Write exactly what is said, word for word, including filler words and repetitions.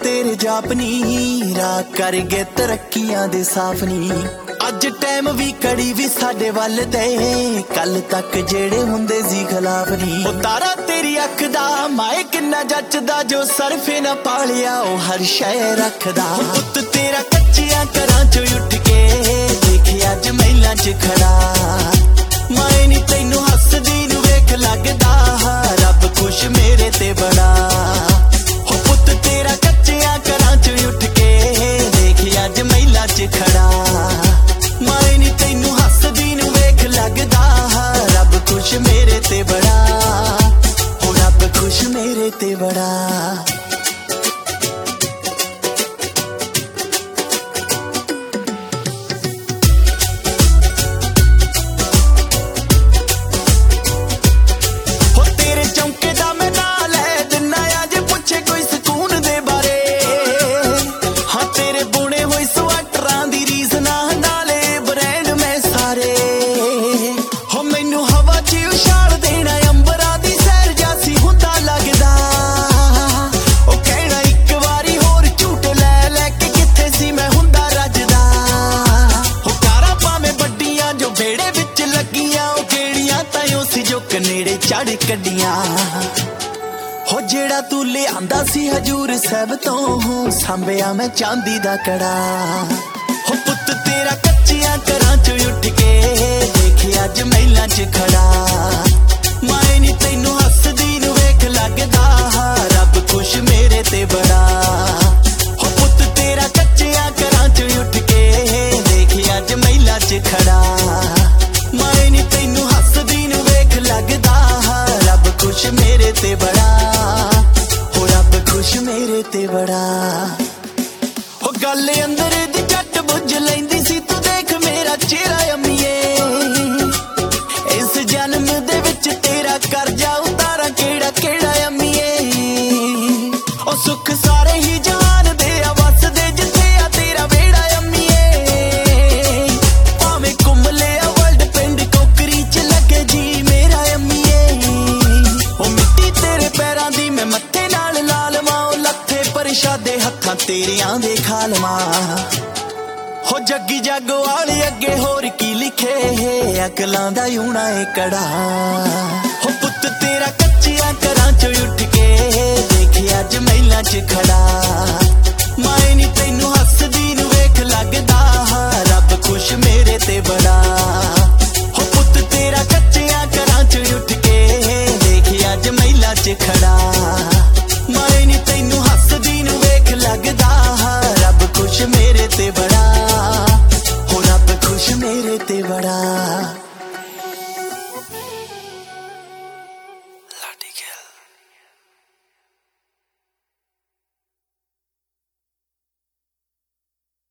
तेरे जापनी राह कर गए तरक्कियां दे साफनी अज टाइम भी कड़ी भी साडे वल दे कल तक जेड़े हुंदे सी खिलाफ नी ओ तारा तेरी अख दा माए किन्ना जचदा जो सरफे ना पालिया ओ हर शय रखदा पुत तेरा कच्चियां घरां चों उठ के देखे अज महिलां च खड़ा माए नी तैनू हसदी नू वेख लगदा रब खुश मेरे ते बड़ा हो पुत तेरा कच्चियां घरां चों उठ के देखे अज महिलां च खड़ा माए नी तैनू हसदी नू वेख लगदा रब खुश मेरे ते बड़ा हो रब खुश मेरे ते बड़ा कनेड़े चढ़ कड्डियां हो जेड़ा तू ले आंदा सी हजूर साहब तो सांभिया मैं चांदी दा कड़ा हो पुत तेरा कच्चियां घरां चों उठ के देखे अज महिलां च खड़ा माए नी तैनू हसदी नू वेख लगदा रब खुश मेरे ते बड़ा हो पुत तेरा कच्चियां घरां चों उठ के देखे अज महिलां च खड़ा माए नी तैनू हसदी नू वेख लगदा रब खुश मेरे ते बड़ा हो रब खुश मेरे ते बड़ा हो गल अंदर दी झट बुझ लैंदी सी तू देख मेरा चेहरा अम्मीए इस जन्म दे विच तेरा करजा उतारा केड़ा केड़ा अम्मीए ओ सुख सारे ही जान दे आ वस दे जिथे आ तेरा वेड़ा अम्मीए भावें घुम ले आ वर्ल्ड पिंड कोकरी च लगे जी मेरा अम्मीए ओ मिट्टी तेरे पैरां दी मैं मत्थे नाल ला लवां ओ लथे परशादे हत्थां तेरियां दे खा लवां हो जग्गी जागो वाले अगे होर की लिखे अकलां दा यूना ए कड़ा हो पुत तेरा कच्चियां घरां चों उठ के देखे अज महिलां च खड़ा माए नी तैनू हसदी नू वेख लगदा रब खुश मेरे ते बड़ा